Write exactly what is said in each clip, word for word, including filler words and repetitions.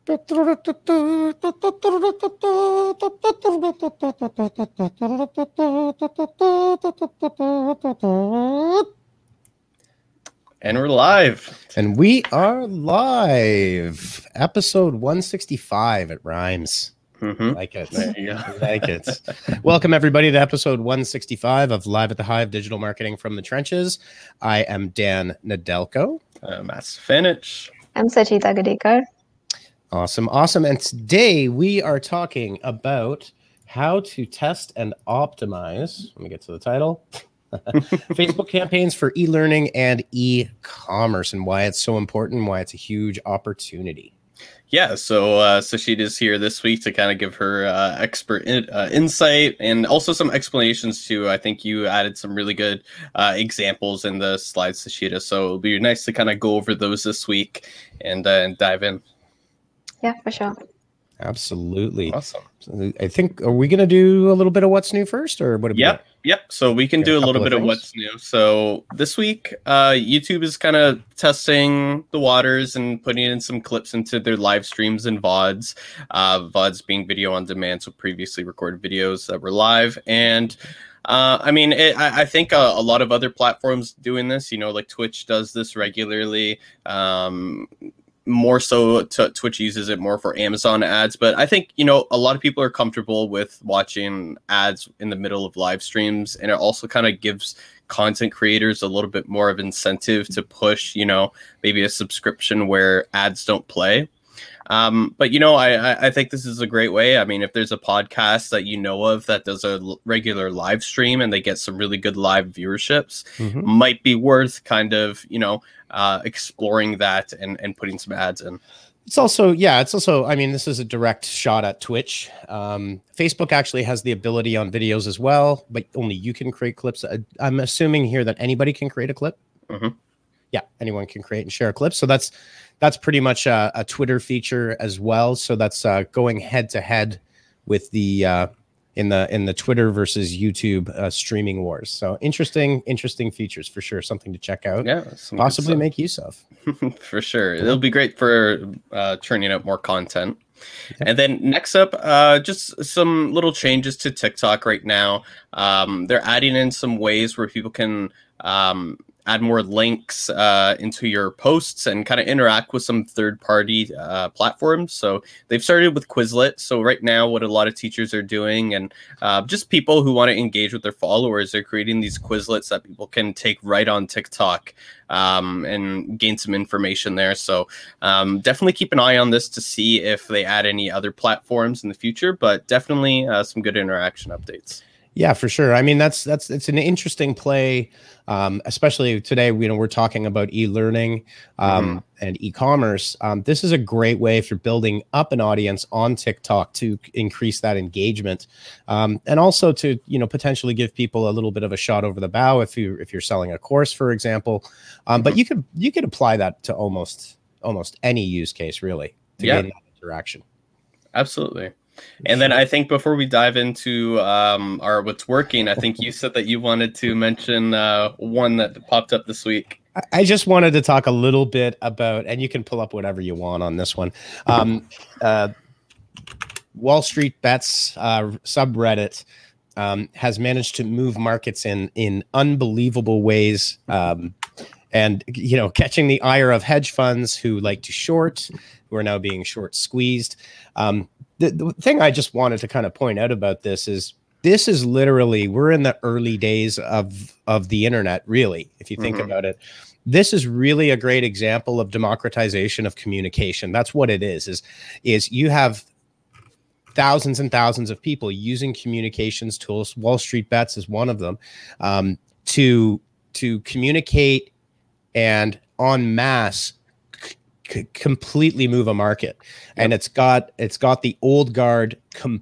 And we're live. And we are live. Episode one sixty-five. It rhymes. Mm-hmm. Like it. There you go. I like it. Welcome, everybody, to episode one sixty-five of Live at the Hive Digital Marketing from the Trenches. I am Dan Nedelko. Uh, Matt Stefanich. I'm Sachita Gadekar. Awesome. Awesome. And today we are talking about how to test and optimize. Let me get to the title. Facebook campaigns for e-learning and e-commerce, and why it's so important, why it's a huge opportunity. Yeah, so uh, Sachita's here this week to kind of give her uh, expert in, uh, insight and also some explanations too. I think you added some really good uh, examples in the slides, Sachita. So it'll be nice to kind of go over those this week and, uh, and dive in. Yeah, for sure. Absolutely. Awesome. So I think, are we going to do a little bit of what's new first, or what? Yep. Yep. So we can Okay, do a a little couple of bit of things. what's new. So this week, uh, YouTube is kind of testing the waters and putting in some clips into their live streams and V O Ds. Uh, V O Ds being video on demand, so previously recorded videos that were live. And uh, I mean, it, I, I think a, a lot of other platforms doing this. You know, like Twitch does this regularly. Um, More so, t- Twitch uses it more for Amazon ads, but I think, you know, a lot of people are comfortable with watching ads in the middle of live streams, and it also kind of gives content creators a little bit more of incentive to push, you know, maybe a subscription where ads don't play. Um, but, you know, I, I think this is a great way. I mean, if there's a podcast that you know of that does a l- regular live stream and they get some really good live viewerships, Mhm. might be worth kind of, you know, uh, exploring that and, and putting some ads in. It's also, yeah, it's also, I mean, this is a direct shot at Twitch. Um, Facebook actually has the ability on videos as well, but only you can create clips. I, I'm assuming here that anybody can create a clip. Mhm. Yeah, anyone can create and share a clip. So that's that's pretty much a, a Twitter feature as well. So that's uh, going head to head with the uh, in the in the Twitter versus YouTube uh, streaming wars. So interesting, interesting features for sure. Something to check out. Yeah, some good Possibly stuff. make use of. For sure. It'll be great for uh, churning out more content. And then next up, uh, just some little changes to TikTok right now. Um, they're adding in some ways where people can um, add more links uh, into your posts and kind of interact with some third-party uh, platforms. So they've started with Quizlet. So right now, what a lot of teachers are doing, and uh, just people who want to engage with their followers, they're creating these Quizlets that people can take right on TikTok um, and gain some information there. So um, definitely keep an eye on this to see if they add any other platforms in the future, but definitely uh, some good interaction updates. Yeah, for sure. I mean, that's that's it's an interesting play, um, especially today. You know, we're talking about e-learning um, Mm-hmm. and e-commerce. Um, this is a great way if you're building up an audience on TikTok to increase that engagement, um, and also to you know potentially give people a little bit of a shot over the bow if you if you're selling a course, for example. Um, Mm-hmm. But you could you could apply that to almost almost any use case, really, to Yeah. gain that interaction. Absolutely. And then I think before we dive into um, our what's working, I think you said that you wanted to mention uh, one that popped up this week. I- I just wanted to talk a little bit about, and you can pull up whatever you want on this one. Um, uh, Wall Street Bets uh, subreddit um, has managed to move markets in in unbelievable ways, um, and you know, catching the ire of hedge funds who like to short, who are now being short squeezed. Um, the, the thing I just wanted to kind of point out about this is this is literally, we're in the early days of of the internet, really, if you think Mhm. about it. This is really a great example of democratization of communication. That's what it is, is, is you have thousands and thousands of people using communications tools. Wall Street Bets is one of them, um, to, to communicate and en masse c- completely move a market. And it's got, it's got the old guard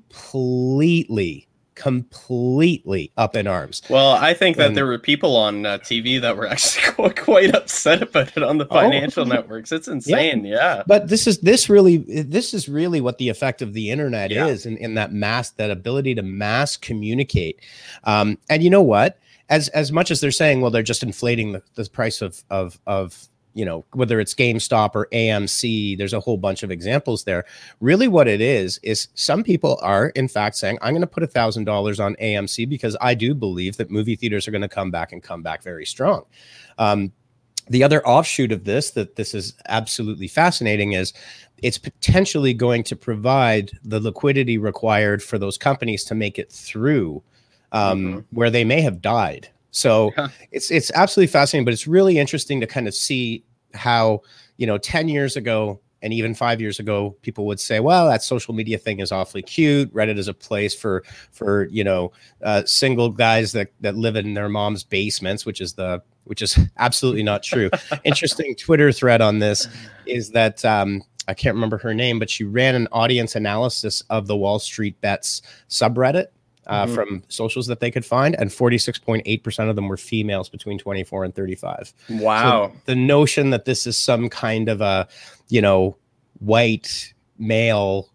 completely completely up in arms. Well, I think that And- there were people on uh, T V that were actually quite, quite upset about it on the Oh. financial networks. It's insane. Yeah. But this is this really this is really what the effect of the internet Yeah. is, in, in that mass, that ability to mass communicate. Um, and you know what? As as much as they're saying, well, they're just inflating the, the price of of of you know, whether it's GameStop or A M C, there's a whole bunch of examples there. Really what it is, is some people are in fact saying, I'm going to put a thousand dollars on A M C because I do believe that movie theaters are going to come back and come back very strong. Um, the other offshoot of this, that this is absolutely fascinating, is it's potentially going to provide the liquidity required for those companies to make it through um, mm-hmm. where they may have died. So yeah. it's it's absolutely fascinating, but it's really interesting to kind of see how, you know, ten years ago and even five years ago, people would say, well, that social media thing is awfully cute. Reddit is a place for, for you know, uh, single guys that, that live in their mom's basements, which is the which is absolutely not true. Interesting Twitter thread on this is that um, I can't remember her name, but she ran an audience analysis of the Wall Street Bets subreddit uh, mm-hmm. from socials that they could find, and forty-six point eight percent of them were females between twenty-four and thirty-five. Wow. So the notion that this is some kind of a, you know, white male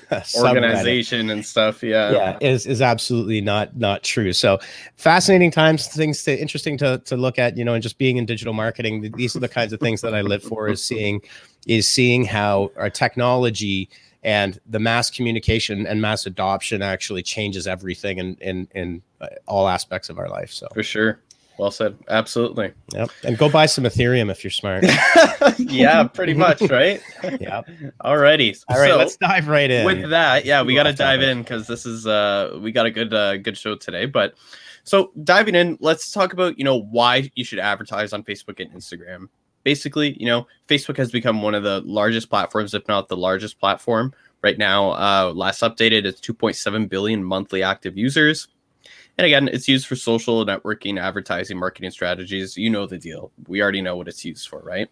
organization and stuff, yeah, yeah, is is absolutely not not true. So fascinating times, things to interesting to to look at, you know, and just being in digital marketing. These are the kinds of things that I live for. Is seeing is seeing how our technology and the mass communication and mass adoption actually changes everything in in in all aspects of our life. So for sure. Well said. Absolutely. Yep. And go buy some Ethereum if you're smart. Yeah, pretty much, right? Yeah. Alrighty. All right, so, let's dive right in. With that, yeah, we got to dive in because this is uh we got a good uh, good show today. But so diving in, let's talk about, you know, why you should advertise on Facebook and Instagram. Basically, you know, Facebook has become one of the largest platforms, if not the largest platform right now. Uh, last updated, it's two point seven billion monthly active users. And again, it's used for social networking, advertising, marketing strategies. You know the deal. We already know what it's used for, right?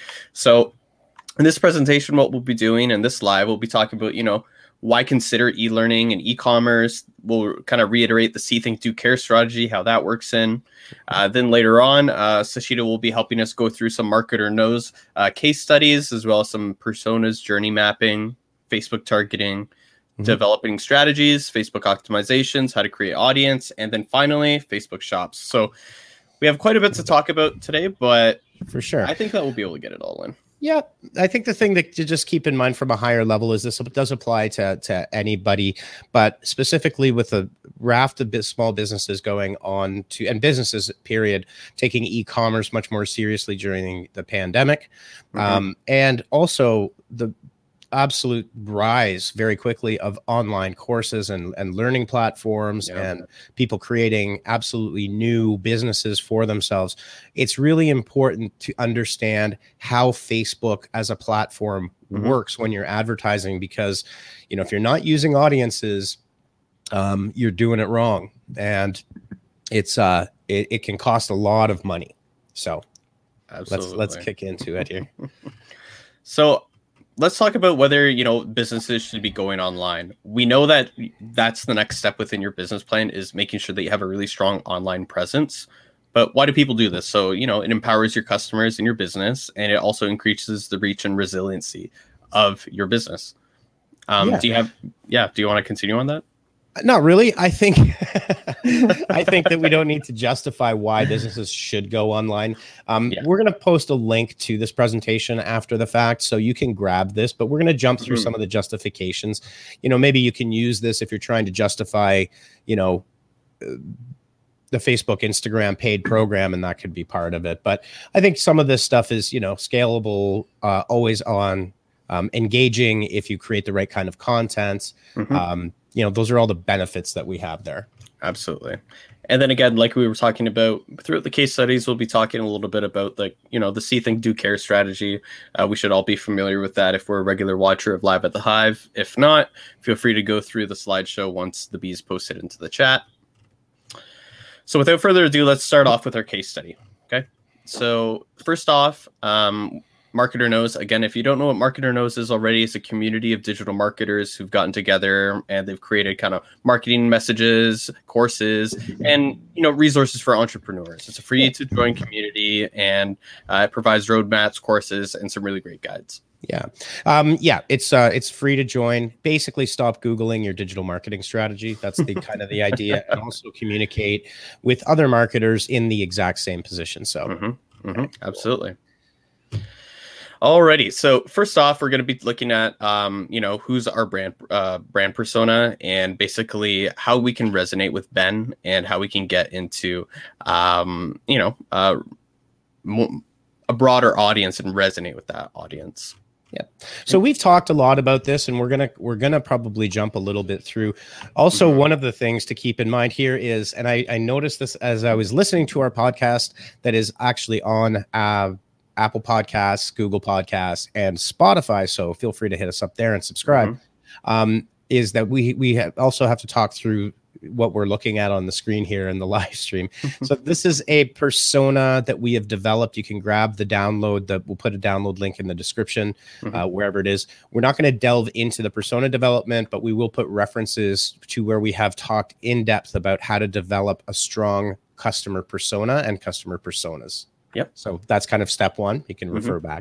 So in this presentation, what we'll be doing in this live, we'll be talking about, you know, why consider e-learning and e-commerce. We'll kind of reiterate the See, Think, Do, Care strategy, how that works in. Uh, then later on, uh, Sashita will be helping us go through some Marketer Knows uh, case studies, as well as some personas, journey mapping, Facebook targeting, Mm-hmm. developing strategies, Facebook optimizations, how to create audience, and then finally Facebook shops. So we have quite a bit to talk about today, but for sure, I think that we'll be able to get it all in. Yeah, I think the thing that to just keep in mind from a higher level is this does apply to, to anybody, but specifically with a raft of small businesses going on to, and businesses, period, taking e-commerce much more seriously during the pandemic. Mm-hmm. Um, and also the absolute rise very quickly of online courses and, and learning platforms yeah. and people creating absolutely new businesses for themselves. It's really important to understand how Facebook as a platform mm-hmm. works when you're advertising, because, you know, if you're not using audiences, um, you're doing it wrong. And it's uh, it, it can cost a lot of money. So Absolutely. let's let's kick into it here. So let's talk about whether, you know, businesses should be going online. We know that that's the next step within your business plan, is making sure that you have a really strong online presence. But why do people do this? So, you know, it empowers your customers and your business, and it also increases the reach and resiliency of your business. Um, yeah. Do you have, yeah, do you want to continue on that? Not really. I think I think that we don't need to justify why businesses should go online. Um, yeah. We're going to post a link to this presentation after the fact, so you can grab this, but we're going to jump through mm-hmm. some of the justifications. You know, maybe you can use this if you're trying to justify, you know, uh, the Facebook, Instagram paid program, and that could be part of it. But I think some of this stuff is, you know, scalable, uh, always on, um, engaging if you create the right kind of content. Mm-hmm. Um, you know, those are all the benefits that we have there. Absolutely. And then again, like we were talking about throughout the case studies, we'll be talking a little bit about, like, you know, the See, Think, Do, Care strategy. Uh, we should all be familiar with that if we're a regular watcher of Live at the Hive. If not, feel free to go through the slideshow once the bees posted into the chat. So without further ado, let's start off with our case study. Okay. So first off, um, Marketer Knows. Again, if you don't know what Marketer Knows is already, it's a community of digital marketers who've gotten together and they've created kind of marketing messages, courses, and, you know, resources for entrepreneurs. It's a free to join community, and uh, it provides roadmaps, courses, and some really great guides. Yeah. Um, yeah, it's uh, it's free to join. Basically, stop Googling your digital marketing strategy. That's the kind of the idea, and also communicate with other marketers in the exact same position. So, mm-hmm. Mm-hmm. Absolutely. Alrighty. So first off, we're going to be looking at, um, you know, who's our brand uh, brand persona, and basically how we can resonate with Ben, and how we can get into, um, you know, uh, mo- a broader audience and resonate with that audience. Yeah. So we've talked a lot about this, and we're gonna we're gonna probably jump a little bit through. Also, mm-hmm. one of the things to keep in mind here is, and I, I noticed this as I was listening to our podcast that is actually on uh, Apple Podcasts, Google Podcasts, and Spotify. So feel free to hit us up there and subscribe. Mm-hmm. Um, is that we we have also have to talk through what we're looking at on the screen here in the live stream. So this is a persona that we have developed. You can grab the download, that we'll put a download link in the description, mm-hmm. uh, wherever it is. We're not going to delve into the persona development, but we will put references to where we have talked in depth about how to develop a strong customer persona and customer personas. Yep. So that's kind of step one. You can mm-hmm. refer back.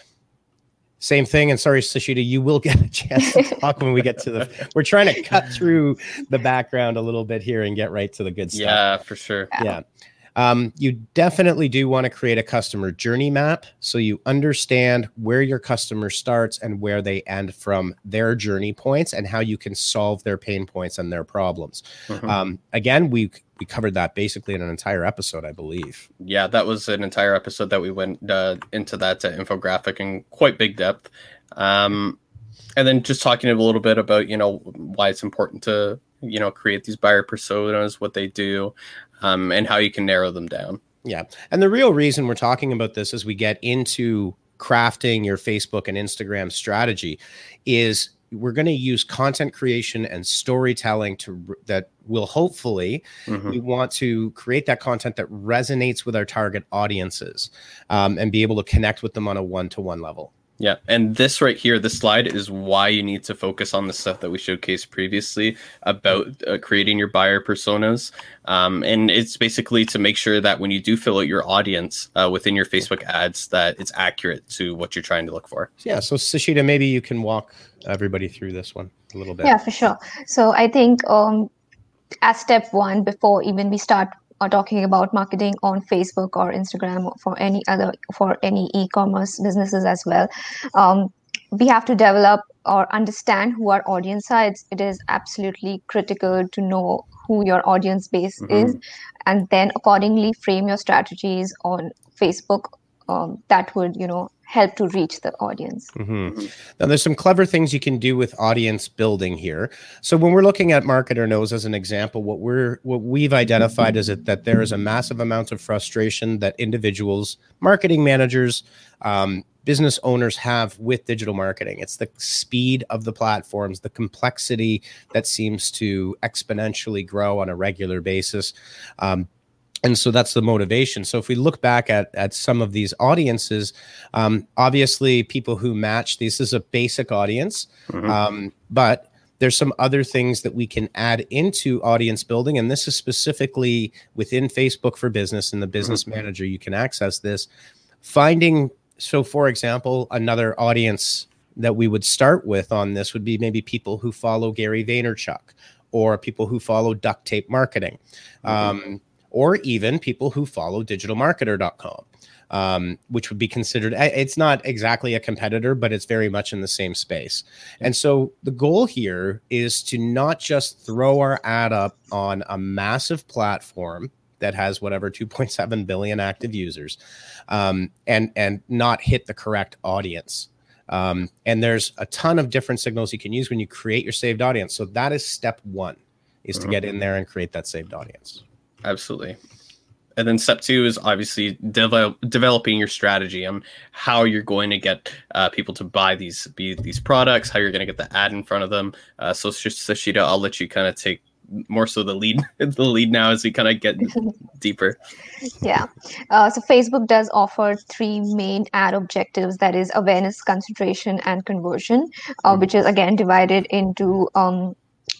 Same thing. And sorry, Sashita, you will get a chance to talk when we get to the, we're trying to cut through the background a little bit here and get right to the good stuff. Yeah, for sure. Yeah. Um, you definitely do want to create a customer journey map so you understand where your customer starts and where they end from their journey points, and how you can solve their pain points and their problems. Mm-hmm. Um, again, we we covered that basically in an entire episode, I believe. Yeah, that was an entire episode that we went uh, into that uh, infographic in quite big depth. Um, and then just talking a little bit about, you know, why it's important to, you know, create these buyer personas, what they do, um, and how you can narrow them down. Yeah. And the real reason we're talking about this as we get into crafting your Facebook and Instagram strategy is we're going to use content creation and storytelling to that will hopefully mm-hmm. we want to create that content that resonates with our target audiences, um, and be able to connect with them on a one-to-one level. Yeah, and this right here, this slide is why you need to focus on the stuff that we showcased previously about uh, creating your buyer personas. Um, and it's basically to make sure that when you do fill out your audience uh, within your Facebook ads, that it's accurate to what you're trying to look for. Yeah, so Sashita, maybe you can walk everybody through this one a little bit. Yeah, for sure. So I think um, as step one, before even we start are talking about marketing on Facebook or Instagram or for any other, for any e-commerce businesses as well, um, we have to develop or understand who our audience are. It's, it is absolutely critical to know who your audience base mm-hmm. is, and then accordingly frame your strategies on Facebook um, that would, you know, help to reach the audience. Mm-hmm. Now, there's some clever things you can do with audience building here. So when we're looking at Marketer Knows as an example, what we're what we've identified is that, that there is a massive amount of frustration that individuals, marketing managers, um, business owners have with digital marketing. It's the speed of the platforms, the complexity that seems to exponentially grow on a regular basis. Um, And so that's the motivation. So if we look back at, at some of these audiences, um, obviously people who match, this is a basic audience, mm-hmm. um, but there's some other things that we can add into audience building. And this is specifically within Facebook for Business and the Business mm-hmm. Manager. You can access this. Finding, so for example, another audience that we would start with on this would be maybe people who follow Gary Vaynerchuk, or people who follow Duct Tape Marketing. Mm-hmm. Um, or even people who follow digital marketer dot com, um, which would be considered, it's not exactly a competitor, but it's very much in the same space. And so the goal here is to not just throw our ad up on a massive platform that has whatever two point seven billion active users, um, and, and not hit the correct audience. Um, and there's a ton of different signals you can use when you create your saved audience. So that is step one, is mm-hmm. to get in there and create that saved audience. Absolutely. And then step two is obviously develop, developing your strategy on how you're going to get uh, people to buy these be these products, how you're going to get the ad in front of them. Uh, so Sashita, I'll let you kind of take more so the lead the lead now as we kind of get deeper. Yeah. Uh, so Facebook does offer three main ad objectives, that is awareness, consideration, and conversion, uh, mm-hmm. which is again divided into um,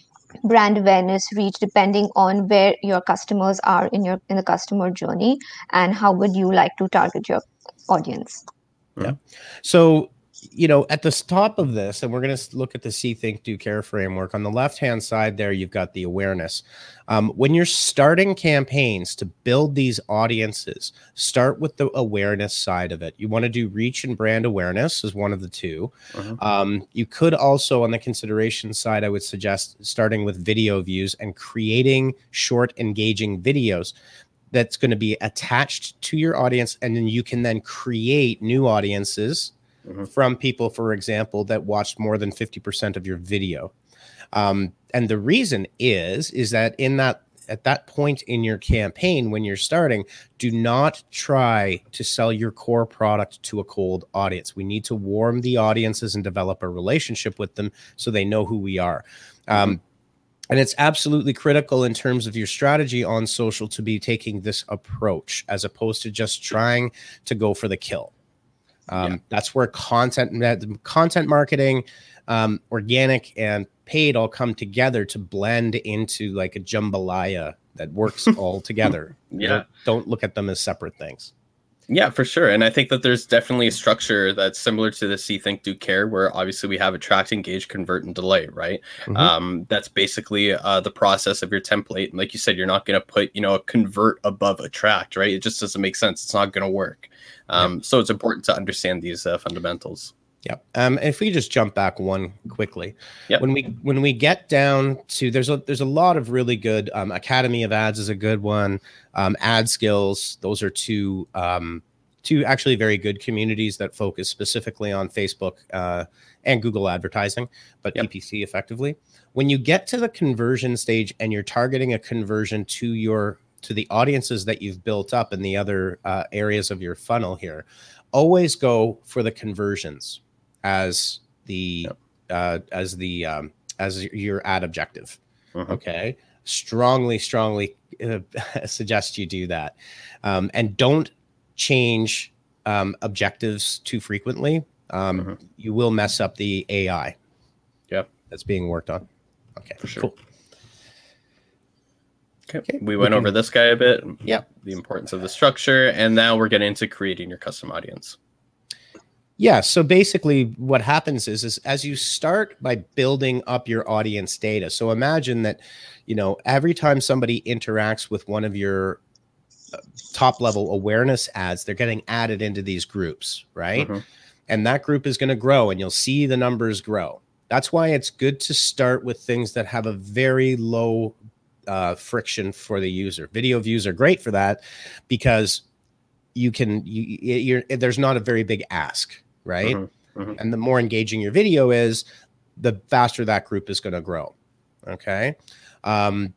brand awareness, reach, depending on where your customers are in your in the customer journey, and how would you like to target your audience. Yeah. So you know, at the top of this, and we're going to look at the See, Think, Do, Care framework. On the left-hand side there, you've got the awareness. Um, when you're starting campaigns to build these audiences, start with the awareness side of it. You want to do reach and brand awareness as one of the two. Uh-huh. Um, you could also, on the consideration side, I would suggest starting with video views and creating short, engaging videos that's going to be attached to your audience, and then you can then create new audiences mm-hmm. from people, for example, that watched more than fifty percent of your video. Um, and the reason is, is that in that, at that point in your campaign, when you're starting, do not try to sell your core product to a cold audience. We need to warm the audiences and develop a relationship with them so they know who we are. Um, mm-hmm. And it's absolutely critical in terms of your strategy on social to be taking this approach as opposed to just trying to go for the kill. Um, yeah. That's where content, content marketing, um, organic and paid all come together to blend into like a jambalaya that works all together. Yeah. Don't, don't look at them as separate things. Yeah, for sure. And I think that there's definitely a structure that's similar to the See, Think, Do, Care, where obviously we have attract, engage, convert, and delay, right? Mm-hmm. Um, that's basically uh, the process of your template. And like you said, you're not going to put, you know, a convert above attract, right? It just doesn't make sense. It's not going to work. Um, yep. So it's important to understand these uh, fundamentals. Yeah. Um, if we just jump back one quickly, yep. when we when we get down to there's a there's a lot of really good um, Academy of Ads is a good one. Um, Ad Skills, those are two um, two actually very good communities that focus specifically on Facebook uh, and Google advertising, but yep. P P C effectively. When you get to the conversion stage and you're targeting a conversion to your to the audiences that you've built up in the other uh, areas of your funnel here, always go for the conversions as the yep. uh, as the um, as your ad objective. Uh-huh. Okay, strongly, strongly uh, suggest you do that, um, and don't change um, objectives too frequently. Um, uh-huh. You will mess up the A I. Yep, that's being worked on. Okay, for sure. Cool. Okay. okay, we went we can, over this guy a bit. Yeah, the importance of the structure, and now we're getting into creating your custom audience. Yeah. So basically what happens is, is as you start by building up your audience data. So imagine that, you know, every time somebody interacts with one of your top level awareness ads, they're getting added into these groups, right? Mm-hmm. And that group is going to grow and you'll see the numbers grow. That's why it's good to start with things that have a very low uh, friction for the user. Video views are great for that because you can, you, you're, there's not a very big ask. Right. Mm-hmm, mm-hmm. And the more engaging your video is, the faster that group is going to grow. Okay. Um,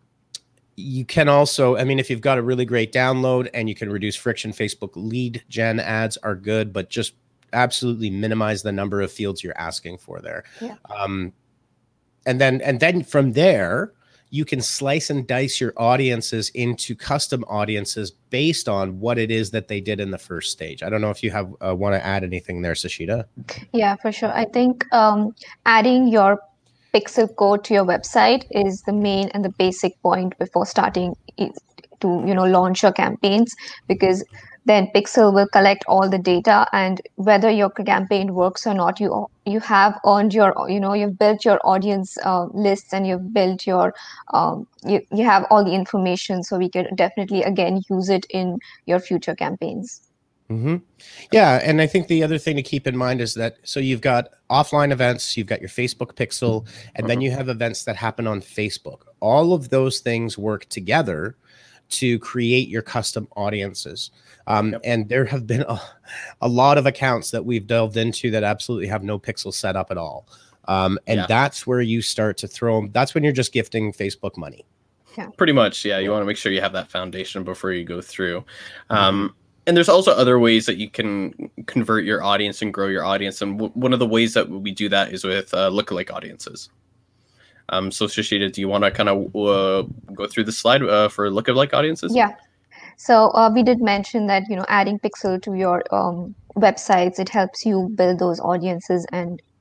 you can also, I mean, if you've got a really great download and you can reduce friction, Facebook lead gen ads are good, but just absolutely minimize the number of fields you're asking for there. Yeah. Um, and then, and then from there, you can slice and dice your audiences into custom audiences based on what it is that they did in the first stage. I don't know if you have uh, want to add anything there, Sashita. Yeah, for sure. I think um, adding your pixel code to your website is the main and the basic point before starting to, you know, launch your campaigns, because then Pixel will collect all the data, and whether your campaign works or not, you you have earned your, you know, you've built your audience uh, lists, and you've built your, um, you, you have all the information, so we can definitely, again, use it in your future campaigns. Mm-hmm. Yeah, and I think the other thing to keep in mind is that, so you've got offline events, you've got your Facebook pixel, and then you have events that happen on Facebook. All of those things work together to create your custom audiences. Um, yep. And there have been a, a lot of accounts that we've delved into that absolutely have no pixel set up at all. Um, and yeah. that's where you start to throw them. That's when you're just gifting Facebook money. Yeah. Pretty much. Yeah. You want to make sure you have that foundation before you go through. Um, mm-hmm. And there's also other ways that you can convert your audience and grow your audience. And w- one of the ways that we do that is with uh, lookalike audiences. Um, so Shashita, do you want to kind of uh, go through the slide uh, for lookalike audiences? Yeah. So uh, we did mention that, you know, adding Pixel to your um, websites, it helps you build those audiences and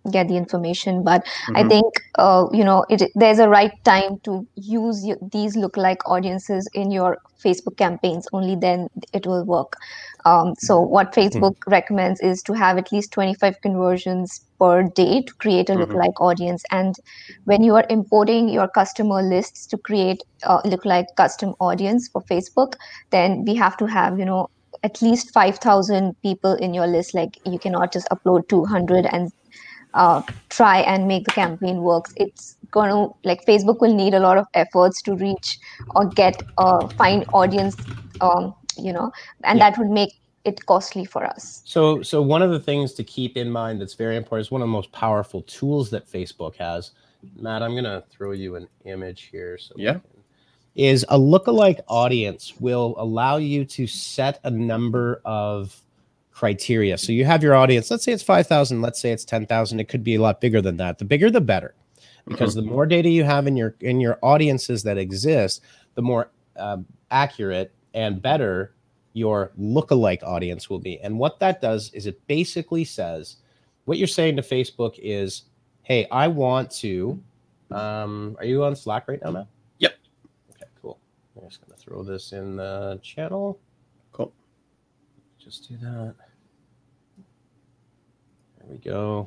get the information. But Mm-hmm. I think uh, you know it, there's a right time to use y- these lookalike audiences in your Facebook campaigns. Only then it will work. Um, so what Facebook recommends is to have at least twenty-five conversions per day to create a Mhm. lookalike audience. And when you are importing your customer lists to create a lookalike custom audience for Facebook, then we have to have, you know, at least five thousand people in your list. Like, you cannot just upload two hundred and uh, try and make the campaign works. It's going to, like, Facebook will need a lot of efforts to reach or get a find audience, um, you know, and Yeah. that would make it costly for us. So, so one of the things to keep in mind that's very important is one of the most powerful tools that Facebook has. Matt, I'm going to throw you an image here. So we Yeah. can- is a lookalike audience will allow you to set a number of criteria. So you have your audience, let's say it's five thousand, let's say it's ten thousand. It could be a lot bigger than that. The bigger, the better, because the more data you have in your, in your audiences that exist, the more um, accurate and better your lookalike audience will be. And what that does is it basically says, what you're saying to Facebook is, hey, I want to, um, are you on Slack right now, Matt? Yep. Okay, cool. I'm just going to throw this in the channel. Cool. Just do that. There we go.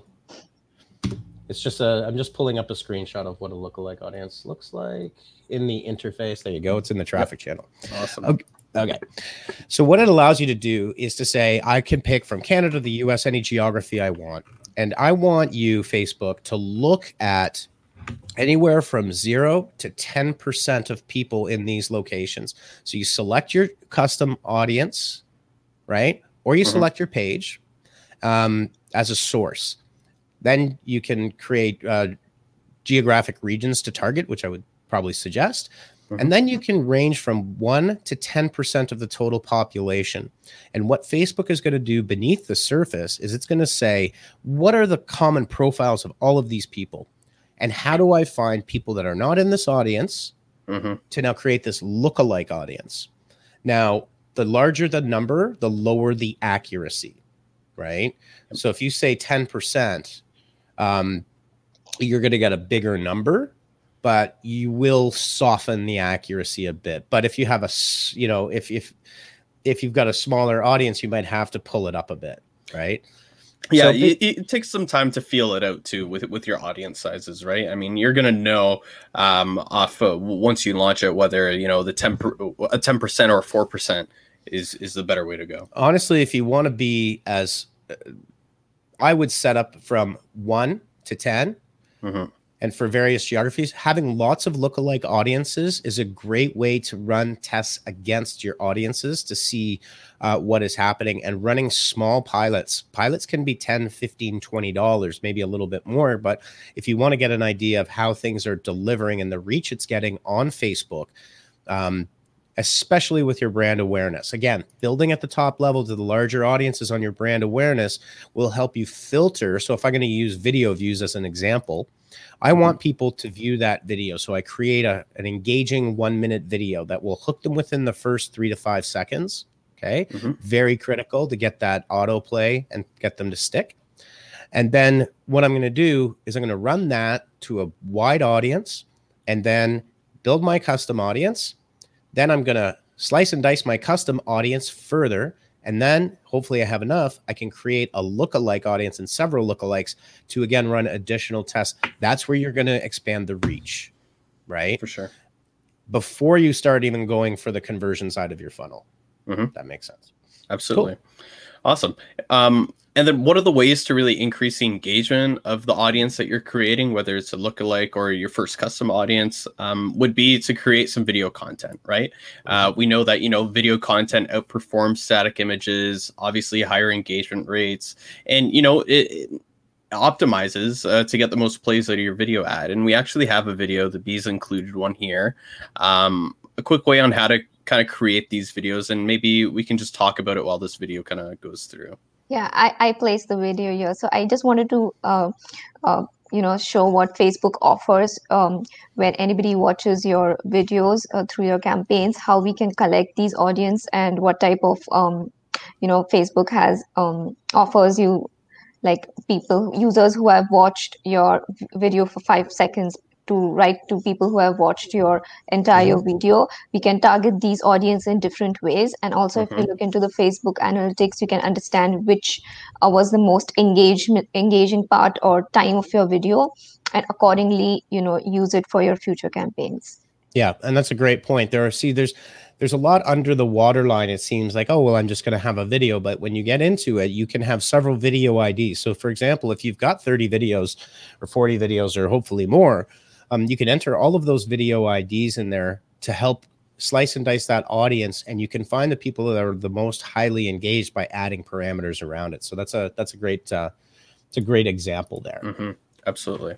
It's just a, I'm just pulling up a screenshot of what a lookalike audience looks like in the interface. There you go. It's in the traffic yep. channel. Awesome. Okay. Okay. So what it allows you to do is to say, I can pick from Canada, the U S, any geography I want. And I want you, Facebook, to look at anywhere from zero to ten percent of people in these locations. So you select your custom audience, right? Or you mm-hmm. select your page um, as a source. Then you can create uh, geographic regions to target, which I would probably suggest. Mm-hmm. And then you can range from one to ten percent of the total population. And what Facebook is going to do beneath the surface is it's going to say, what are the common profiles of all of these people? And how do I find people that are not in this audience mm-hmm. to now create this lookalike audience? Now, the larger the number, the lower the accuracy, right? So if you say ten percent, um, you're going to get a bigger number, but you will soften the accuracy a bit. But if you have a, you know, if if if you've got a smaller audience, you might have to pull it up a bit, right? Yeah, so, it, it takes some time to feel it out too with with your audience sizes, right? I mean, you're gonna know um, off uh, once you launch it whether you know the ten a ten percent or four percent is is the better way to go. Honestly, if you want to be as, uh, I would set up from one to ten. Mm-hmm. And for various geographies, having lots of lookalike audiences is a great way to run tests against your audiences to see uh, what is happening. And running small pilots, pilots can be ten dollars, fifteen dollars, twenty dollars, maybe a little bit more. But if you want to get an idea of how things are delivering and the reach it's getting on Facebook, um, especially with your brand awareness. Again, building at the top level to the larger audiences on your brand awareness will help you filter. So if I'm going to use video views as an example, I want people to view that video. So I create a, an engaging one minute video that will hook them within the first three to five seconds. Okay. Mm-hmm. Very critical to get that autoplay and get them to stick. And then what I'm going to do is I'm going to run that to a wide audience and then build my custom audience. Then I'm going to slice and dice my custom audience further. And then hopefully I have enough, I can create a lookalike audience and several lookalikes to, again, run additional tests. That's where you're going to expand the reach, right? For sure. Before you start even going for the conversion side of your funnel. Mm-hmm. That makes sense. Absolutely. Cool. Awesome. Um, and then what are the ways to really increase the engagement of the audience that you're creating, whether it's a lookalike or your first custom audience, um, would be to create some video content, right? Uh, we know that, you know, video content outperforms static images, obviously higher engagement rates, and, you know, it, it optimizes uh, to get the most plays out of your video ad. And we actually have a video, the Bees included one here, um, a quick way on how to kind of create these videos, and maybe we can just talk about it while this video kind of goes through. Yeah, I, I placed the video here. So I just wanted to, uh, uh, you know, show what Facebook offers um, when anybody watches your videos uh, through your campaigns, how we can collect these audience and what type of, um, you know, Facebook has um, offers you like people, users who have watched your video for five seconds to write to people who have watched your entire mm-hmm. video. We can target these audience in different ways. And also mm-hmm. if you look into the Facebook analytics, you can understand which uh, was the most engagement engaging part or time of your video, and accordingly, you know, use it for your future campaigns. Yeah, and that's a great point. There are, see, there's there's a lot under the waterline. It seems like, oh, well, I'm just going to have a video. But when you get into it, you can have several video I Ds. So, for example, if you've got thirty videos or forty videos or hopefully more, um, you can enter all of those video I Ds in there to help slice and dice that audience. And you can find the people that are the most highly engaged by adding parameters around it. So that's a that's a great uh, it's a great example there. Mm-hmm. Absolutely.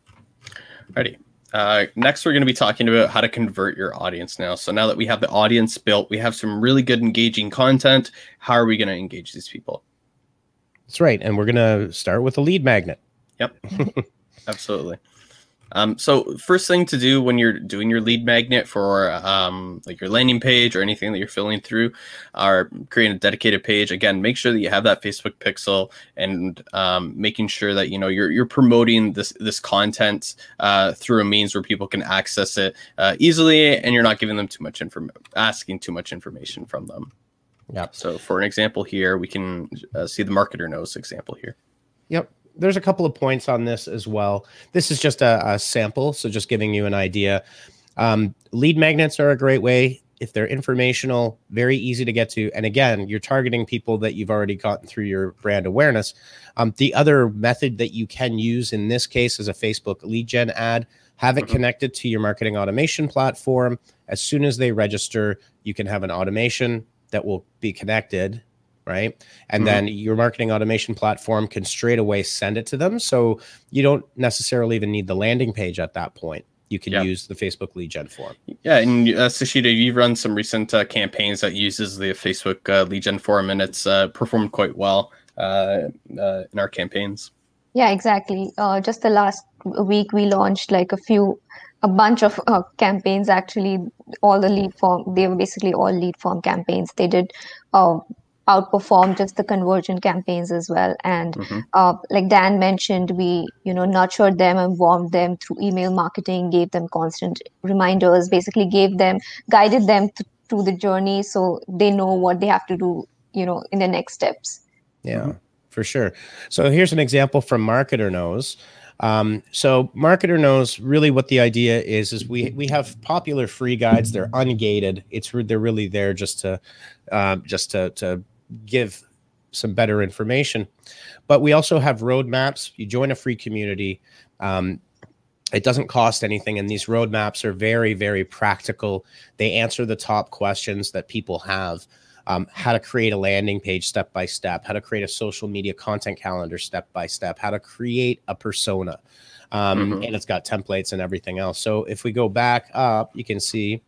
Alrighty. Uh, next, we're going to be talking about how to convert your audience now. So now that we have the audience built, we have some really good engaging content. How are we going to engage these people? That's right. And we're going to start with a lead magnet. Yep. Absolutely. Um, so first thing to do when you're doing your lead magnet for um, like your landing page or anything that you're filling through, or creating a dedicated page, again, make sure that you have that Facebook pixel and um, making sure that you know you're you're promoting this this content uh, through a means where people can access it uh, easily, and you're not giving them too much inform asking too much information from them. Yeah. So for an example here, we can uh, see the Marketer Knows example here. Yep. There's a couple of points on this as well. This is just a, a sample, so just giving you an idea. Um, lead magnets are a great way if they're informational, very easy to get to. And again, you're targeting people that you've already gotten through your brand awareness. Um, the other method that you can use in this case is a Facebook lead gen ad. Have it mm-hmm. connected to your marketing automation platform. As soon as they register, you can have an automation that will be connected, right? And mm-hmm. then your marketing automation platform can straight away send it to them. So you don't necessarily even need the landing page at that point. You can yeah. use the Facebook lead gen form. Yeah, and uh, Sashita, you've run some recent uh, campaigns that uses the Facebook uh, lead gen form, and it's uh, performed quite well uh, uh, in our campaigns. Yeah, exactly. Uh, just the last week, we launched like a few, a bunch of uh, campaigns. Actually, all the lead form, they were basically all lead form campaigns. They did uh, outperform just the conversion campaigns as well. And mm-hmm. uh, like Dan mentioned, we, you know, nurtured them and warmed them through email marketing, gave them constant reminders, basically gave them, guided them th- through the journey so they know what they have to do, you know, in the next steps. Yeah, mm-hmm. for sure. So here's an example from Marketer Knows. Um, so Marketer Knows, really what the idea is, is we, we have popular free guides. They're ungated. It's they're really there just to, um, just to, to give some better information, but we also have roadmaps. You join a free community. Um, it doesn't cost anything. And these roadmaps are very, very practical. They answer the top questions that people have. Um, how to create a landing page step by step, how to create a social media content calendar step by step, how to create a persona. Um, mm-hmm. And it's got templates and everything else. So if we go back up, you can see.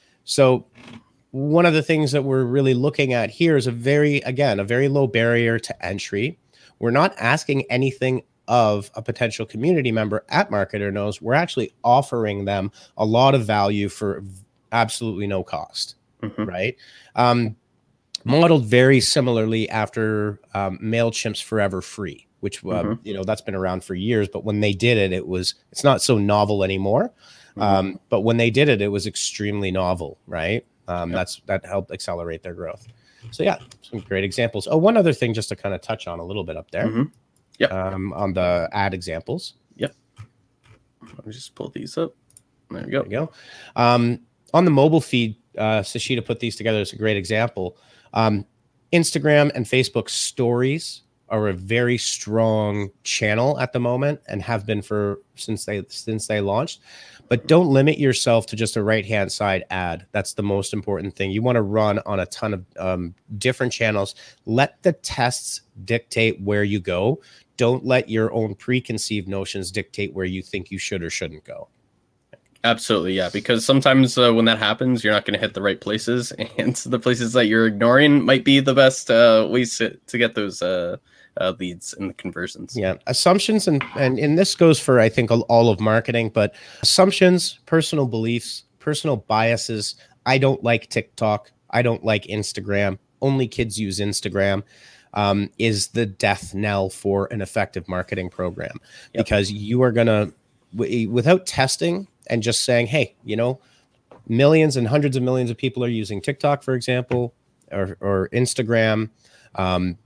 So one of the things that we're really looking at here is a very, again, a very low barrier to entry. We're not asking anything of a potential community member at Marketer Knows. We're actually offering them a lot of value for absolutely no cost, mm-hmm. right? Um, modeled very similarly after um, MailChimp's Forever Free, which, uh, mm-hmm. you know, that's been around for years. But when they did it, it was, it's not so novel anymore. Mm-hmm. Um, but when they did it, it was extremely novel, right? Um, yep. That's that helped accelerate their growth. So yeah, some great examples. Oh, one other thing just to kind of touch on a little bit up there. Mm-hmm. Yeah. Um, on the ad examples. Yep. Let me just pull these up. There we go. There you go. Um, on the mobile feed, uh, Sashita put these together as a great example. Um, Instagram and Facebook stories are a very strong channel at the moment and have been for since they since they launched. But don't limit yourself to just a right-hand side ad. That's the most important thing. You want to run on a ton of um, different channels. Let the tests dictate where you go. Don't let your own preconceived notions dictate where you think you should or shouldn't go. Absolutely, yeah. Because sometimes uh, when that happens, you're not going to hit the right places, and the places that you're ignoring might be the best uh, ways to, to get those uh, uh, leads and the conversions. Yeah, assumptions, and, and and this goes for, I think, all of marketing, but assumptions, personal beliefs, personal biases. I don't like TikTok. I don't like Instagram. Only kids use Instagram. um, is the death knell for an effective marketing program. Yep. Because you are going to, w- without testing and just saying, hey, you know, millions and hundreds of millions of people are using TikTok, for example, or, or Instagram, um,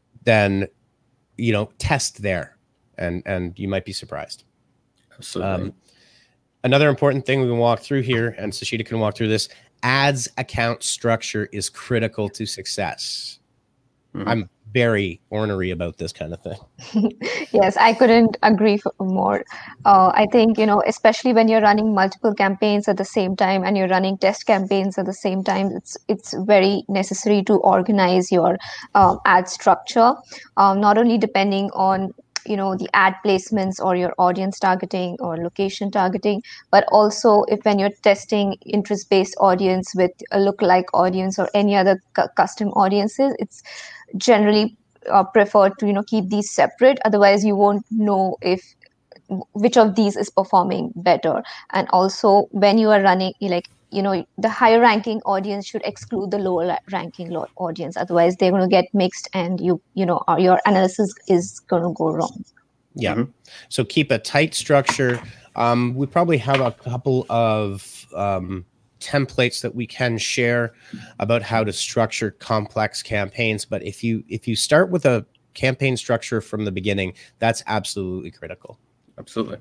then, you know, test there and, and you might be surprised. Absolutely. Um, another important thing we can walk through here, and Sashita can walk through this, ads account structure is critical to success. Mm-hmm. I'm very ornery about this kind of thing. Yes, I couldn't agree more. Uh, I think, you know, especially when you're running multiple campaigns at the same time and you're running test campaigns at the same time, it's it's very necessary to organize your um, ad structure, um, not only depending on, you know, the ad placements or your audience targeting or location targeting, but also if when you're testing interest-based audience with a lookalike audience or any other cu- custom audiences, it's generally uh, prefer to, you know, keep these separate. Otherwise, you won't know if which of these is performing better. And also, when you are running, like, you know, the higher ranking audience should exclude the lower ranking audience. Otherwise, they're going to get mixed, and you, you know, your analysis is going to go wrong. Yeah. Mm-hmm. So keep a tight structure. Um, we probably have a couple of um, templates that we can share about how to structure complex campaigns. But if you if you start with a campaign structure from the beginning, that's absolutely critical. Absolutely.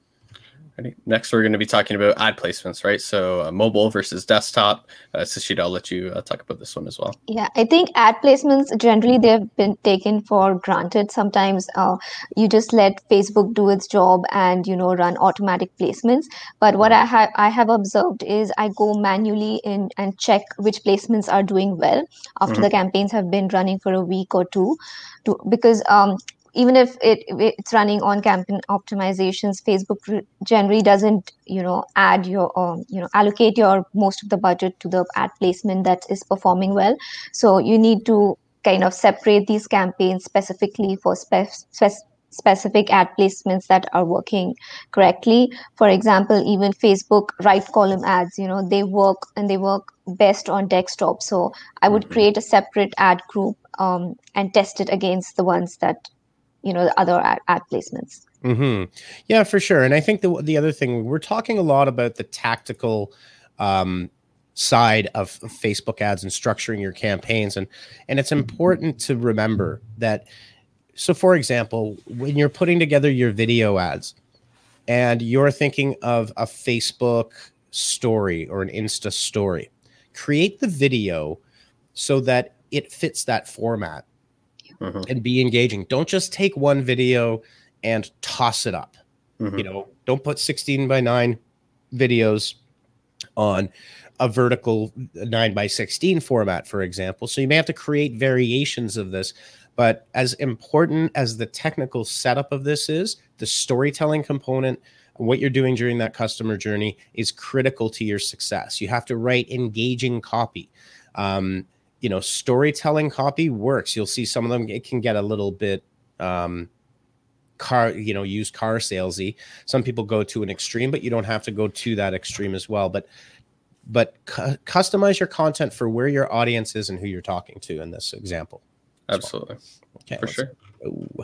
Ready? Next, we're going to be talking about ad placements, right? So uh, mobile versus desktop. Uh, Sashita, I'll let you uh, talk about this one as well. Yeah, I think ad placements, generally, they've been taken for granted. Sometimes uh, you just let Facebook do its job and, you know, run automatic placements. But what I have I have observed is I go manually in and check which placements are doing well after mm-hmm. the campaigns have been running for a week or two, to, because um, even if it it's running on campaign optimizations, Facebook generally doesn't, you know, add your, um, you know, allocate your most of the budget to the ad placement that is performing well. So you need to kind of separate these campaigns specifically for spe- spe- specific ad placements that are working correctly. For example, even Facebook right column ads, you know, they work and they work best on desktop. So I would mm-hmm. create a separate ad group um, and test it against the ones that, you know, the other ad, ad placements. Mm-hmm. Yeah, for sure. And I think the the other thing, we're talking a lot about the tactical um, side of, of Facebook ads and structuring your campaigns. And, and it's important to remember that. So for example, when you're putting together your video ads and you're thinking of a Facebook story or an Insta story, create the video so that it fits that format. Mm-hmm. And be engaging. Don't just take one video and toss it up. Mm-hmm. You know, don't put sixteen by nine videos on a vertical nine by sixteen format, for example. So you may have to create variations of this. But as important as the technical setup of this is, the storytelling component, what you're doing during that customer journey is critical to your success. You have to write engaging copy. Um, You know, storytelling copy works. You'll see some of them, it can get a little bit um, car, you know, used car salesy. Some people go to an extreme, but you don't have to go to that extreme as well. But but cu- customize your content for where your audience is and who you're talking to in this example. Absolutely. Well. Okay, for sure. Go.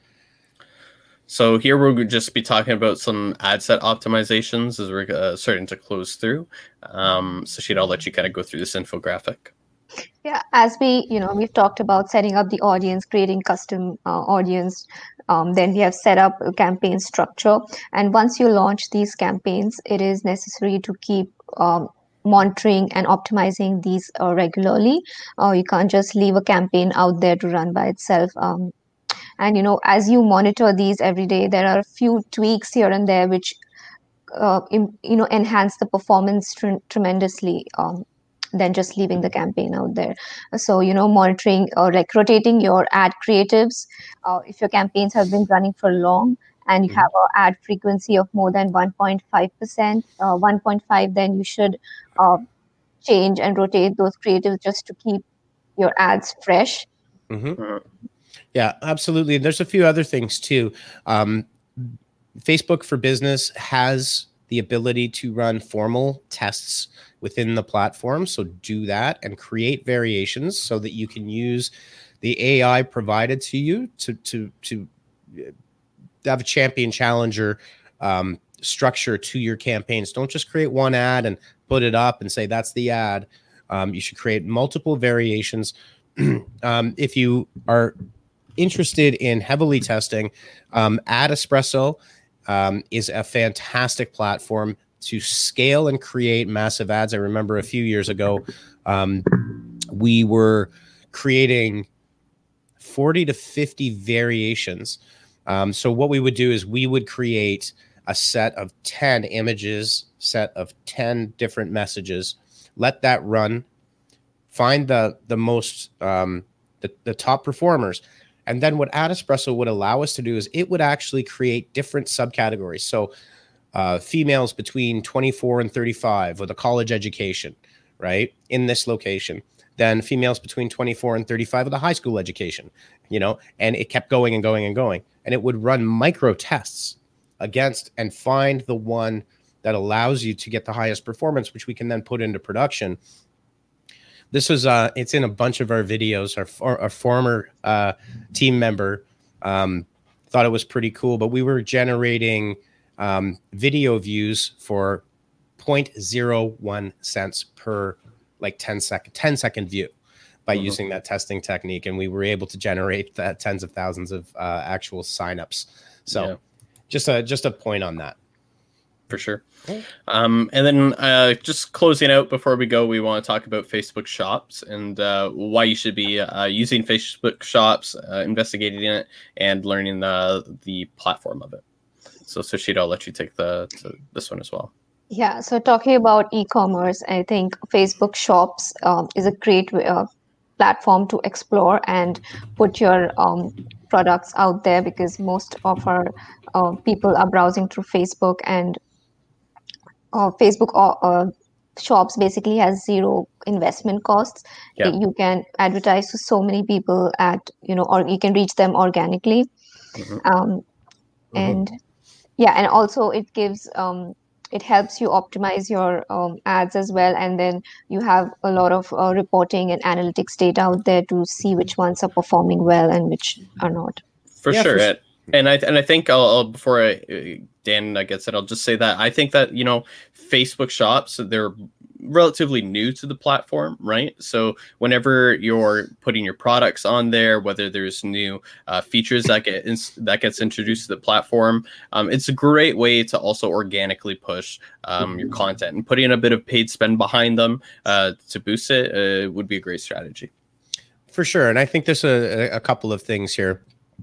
So here we'll just be talking about some ad set optimizations as we're uh, starting to close through. Um, Sashita, I'll let you kind of go through this infographic. Yeah, as we, you know, we've talked about setting up the audience, creating custom uh, audience. Um, then we have set up a campaign structure. And once you launch these campaigns, it is necessary to keep um, monitoring and optimizing these uh, regularly. Uh, you can't just leave a campaign out there to run by itself. Um, and, you know, as you monitor these every day, there are a few tweaks here and there which, uh, im- you know, enhance the performance tre- tremendously. Um, than just leaving the campaign out there. So, you know, monitoring or like rotating your ad creatives. Uh, if your campaigns have been running for long and you mm-hmm. have an ad frequency of more than one point five percent, uh, one point five, then you should uh, change and rotate those creatives just to keep your ads fresh. Mm-hmm. Yeah, absolutely. And there's a few other things too. Um, Facebook for Business has the ability to run formal tests within the platform. So do that and create variations so that you can use the A I provided to you to to to have a champion challenger um, structure to your campaigns. Don't just create one ad and put it up and say that's the ad. Um, you should create multiple variations. um, if you are interested in heavily testing, um, Ad Espresso um, is a fantastic platform to scale and create massive ads. I remember a few years ago, um, we were creating forty to fifty variations. Um, so what we would do is we would create a set of ten images, set of ten different messages, let that run, find the the most um, the, the top performers. And then what Ad Espresso would allow us to do is it would actually create different subcategories. So uh, females between twenty-four and thirty-five with a college education, right, in this location. Then females between twenty-four and thirty-five with a high school education, you know, and it kept going and going and going. And it would run micro tests against and find the one that allows you to get the highest performance, which we can then put into production. This was, uh, it's in a bunch of our videos. Our, our former uh, team member um, thought it was pretty cool, but we were generating um, video views for zero point zero one cents per like ten second, ten second view by mm-hmm. using that testing technique. And we were able to generate that tens of thousands of uh, actual signups. So yeah. just a, just a point on that. For sure. Um, and then uh, just closing out before we go, we want to talk about Facebook Shops and uh, why you should be uh, using Facebook Shops, uh, investigating it, and learning the the platform of it. So, Sushita, I'll let you take the to this one as well. Yeah. So, talking about e-commerce, I think Facebook Shops um, is a great uh, platform to explore and put your um, products out there, because most of our uh, people are browsing through Facebook, and Uh, Facebook uh, Shops basically has zero investment costs. Yeah. You can advertise to so many people at, you know, or you can reach them organically. Mm-hmm. Um, mm-hmm. And yeah, and also it gives, um, it helps you optimize your um, ads as well. And then you have a lot of uh, reporting and analytics data out there to see which ones are performing well and which are not. For yeah, sure. For- And I and I think I'll, I'll before I, Dan gets it, I'll just say that I think that, you know, Facebook Shops, they're relatively new to the platform, right? So whenever you're putting your products on there, whether there's new uh, features that get ins- that gets introduced to the platform, um, it's a great way to also organically push um, your content, and putting a bit of paid spend behind them uh, to boost it uh, would be a great strategy. For sure, and I think there's a, a couple of things here.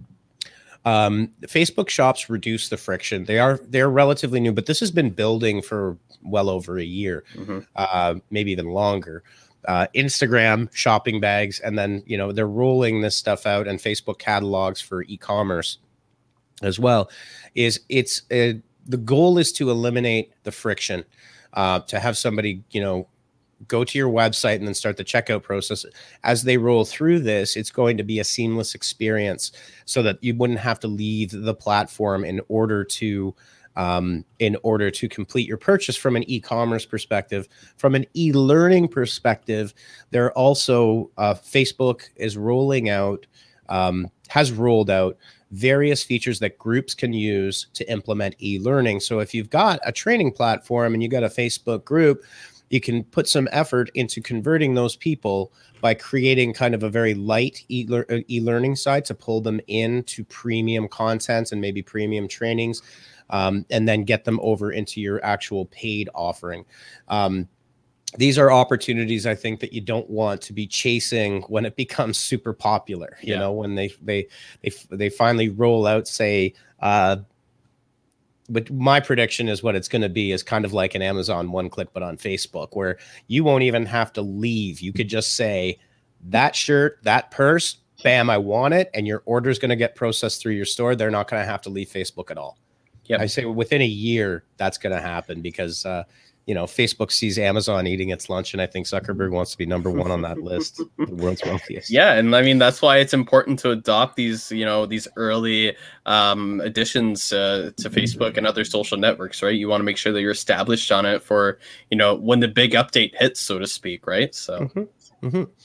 Um, Facebook Shops reduce the friction. They are they're relatively new, but this has been building for well over a year, mm-hmm. uh, maybe even longer. Uh, Instagram shopping bags, and then you know they're rolling this stuff out, and Facebook catalogs for e-commerce as well. Is it's uh, the goal is to eliminate the friction, uh, to have somebody you know. go to your website and then start the checkout process. As they roll through this, it's going to be a seamless experience so that you wouldn't have to leave the platform in order to um, in order to complete your purchase from an e-commerce perspective. From an e-learning perspective, there also uh, Facebook is rolling out, um, has rolled out various features that groups can use to implement e-learning. So if you've got a training platform and you got a Facebook group, you can put some effort into converting those people by creating kind of a very light e- e-learning site to pull them into premium content and maybe premium trainings, um, and then get them over into your actual paid offering. Um, these are opportunities, I think, that you don't want to be chasing when it becomes super popular. You yeah. know, when they they they they finally roll out, say, uh, but my prediction is what it's going to be is kind of like an Amazon one click, but on Facebook, where you won't even have to leave. You could just say that shirt, that purse, bam, I want it. And your order is going to get processed through your store. They're not going to have to leave Facebook at all. Yeah, I say within a year, that's going to happen because, uh, you know, Facebook sees Amazon eating its lunch, and I think Zuckerberg wants to be number one on that list, the world's wealthiest. Yeah, and I mean that's why it's important to adopt these, you know, these early um, additions uh, to Facebook and other social networks, right? You want to make sure that you're established on it for, you know, when the big update hits, so to speak, right? So, mm-hmm. Mm-hmm.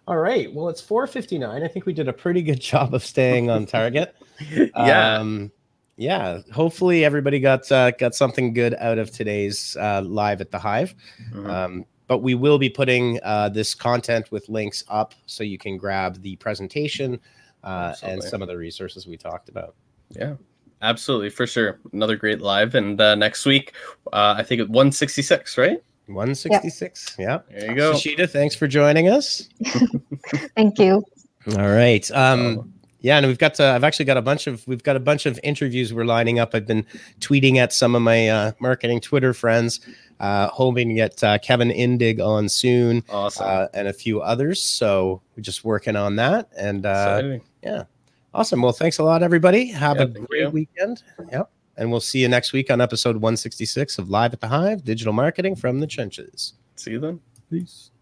All right. Well, it's four fifty-nine. I think we did a pretty good job of staying on target. Yeah. Um, yeah. Hopefully everybody got uh, got something good out of today's uh, live at the Hive. Mhm. Um, but we will be putting uh, this content with links up so you can grab the presentation uh, and Absolutely. some of the resources we talked about. Yeah, absolutely, for sure. Another great live, and uh, next week, uh, I think at one sixty-six, right? one sixty-six. Yeah. There you go. Shishita, thanks for joining us. Thank you. All right. Um, Oh. yeah, and we've got. Uh, I've actually got a bunch of. We've got a bunch of interviews we're lining up. I've been tweeting at some of my uh, marketing Twitter friends, uh, hoping to get uh, Kevin Indig on soon, Awesome. uh, and a few others. So we're just working on that. And uh, Exciting. yeah, awesome. Well, thanks a lot, everybody. Have Yeah, a thank great you. weekend. Yep. And we'll see you next week on episode one sixty-six of Live at the Hive, Digital Marketing from the Trenches. See you then. Peace.